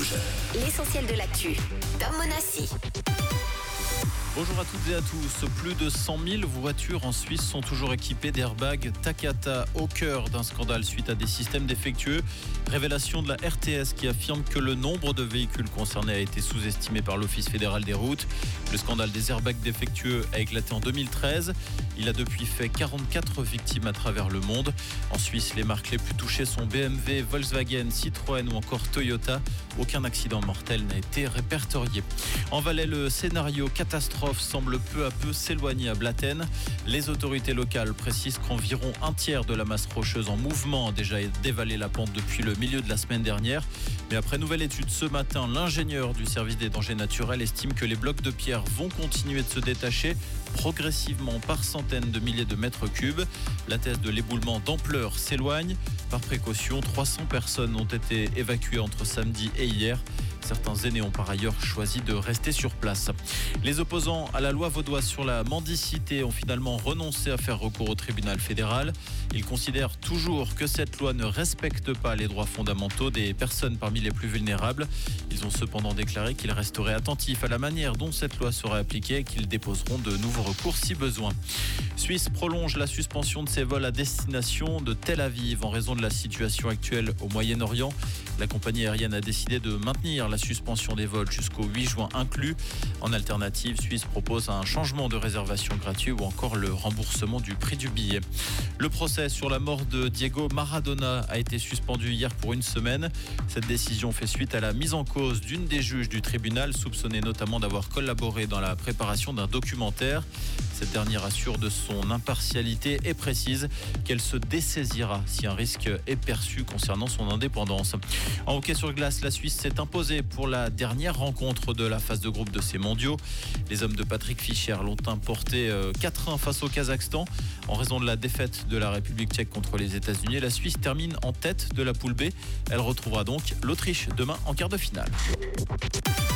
Rouge. L'essentiel de l'actu. Tom Monassi. Bonjour à toutes et à tous. Plus de 100 000 voitures en Suisse sont toujours équipées d'airbags Takata au cœur d'un scandale suite à des systèmes défectueux. Révélation de la RTS qui affirme que le nombre de véhicules concernés a été sous-estimé par l'Office fédéral des routes. Le scandale des airbags défectueux a éclaté en 2013. Il a depuis fait 44 victimes à travers le monde. En Suisse, les marques les plus touchées sont BMW, Volkswagen, Citroën ou encore Toyota. Aucun accident mortel n'a été répertorié. En Valais, le scénario catastrophe semble peu à peu s'éloigner à Blatten. Les autorités locales précisent qu'environ un tiers de la masse rocheuse en mouvement a déjà dévalé la pente depuis le milieu de la semaine dernière. Mais après nouvelle étude ce matin, l'ingénieur du service des dangers naturels estime que les blocs de pierre vont continuer de se détacher progressivement par centaines de milliers de mètres cubes. La thèse de l'éboulement d'ampleur s'éloigne. Par précaution, 300 personnes ont été évacuées entre samedi et hier. Certains aînés ont par ailleurs choisi de rester sur place. Les opposants à la loi vaudoise sur la mendicité ont finalement renoncé à faire recours au tribunal fédéral. Ils considèrent toujours que cette loi ne respecte pas les droits fondamentaux des personnes parmi les plus vulnérables. Ils ont cependant déclaré qu'ils resteraient attentifs à la manière dont cette loi sera appliquée et qu'ils déposeront de nouveaux recours si besoin. Suisse prolonge la suspension de ses vols à destination de Tel Aviv en raison de la situation actuelle au Moyen-Orient. La compagnie aérienne a décidé de maintenir la suspension des vols jusqu'au 8 juin inclus. En alternative, Suisse propose un changement de réservation gratuit ou encore le remboursement du prix du billet. Le procès sur la mort de Diego Maradona a été suspendu hier pour une semaine. Cette décision fait suite à la mise en cause d'une des juges du tribunal, soupçonnée notamment d'avoir collaboré dans la préparation d'un documentaire. Cette dernière assure de son impartialité et précise qu'elle se dessaisira si un risque est perçu concernant son indépendance. En hockey sur glace, la Suisse s'est imposée pour la dernière rencontre de la phase de groupe de ces mondiaux. Les hommes de Patrick Fischer l'ont emporté 4-1 face au Kazakhstan. En raison de la défaite de la République tchèque contre les États-Unis, la Suisse termine en tête de la poule B. Elle retrouvera donc l'Autriche demain en quart de finale.